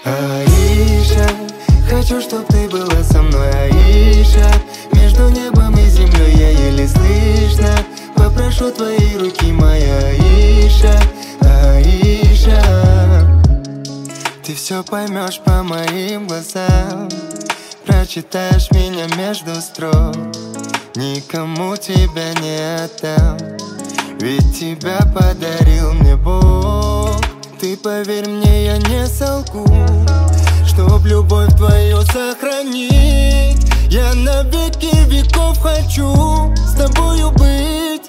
Аиша, хочу, чтоб ты была со мной, Аиша. Между небом и землей я еле слышно попрошу твои руки, моя Аиша, Аиша. Ты все поймешь по моим глазам, прочитаешь меня между строк. Никому тебя не отдам, ведь тебя подарил мне Бог. Ты поверь мне, я не солгу, чтоб любовь твою сохранить. Я на веки веков хочу с тобою быть.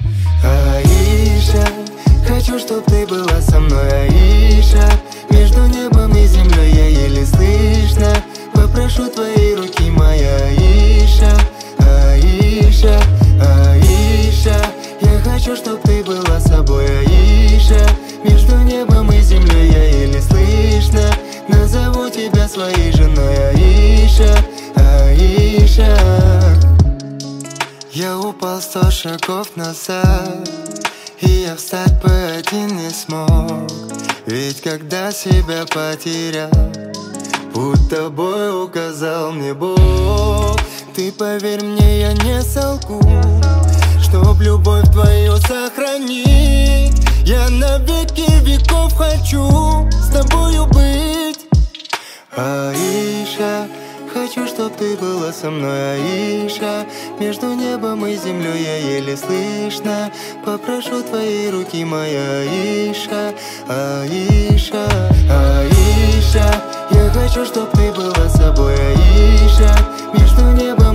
Аиша, хочу, чтоб ты была со мной, Аиша. Между небом и землей я еле слышно попрошу твои руки, моя Аиша, Аиша, Аиша. Я хочу, чтоб ты была собой, Аиша. Между небом и землей я еле слышно назову тебя своей женой, Аиша, Аиша. Я упал 100 шагов назад, и я встать бы один не смог. Ведь когда себя потерял, путь тобой указал мне Бог. Ты поверь мне, я не солгу, чтоб любовь твою сохранить. Я на веки веков хочу с тобою быть. Аиша, хочу, чтоб ты была со мной, Аиша. Между небом и землей я еле слышно попрошу твои руки, моя Аиша, Аиша, Аиша. Я хочу, чтоб ты была собой, Аиша. Между небом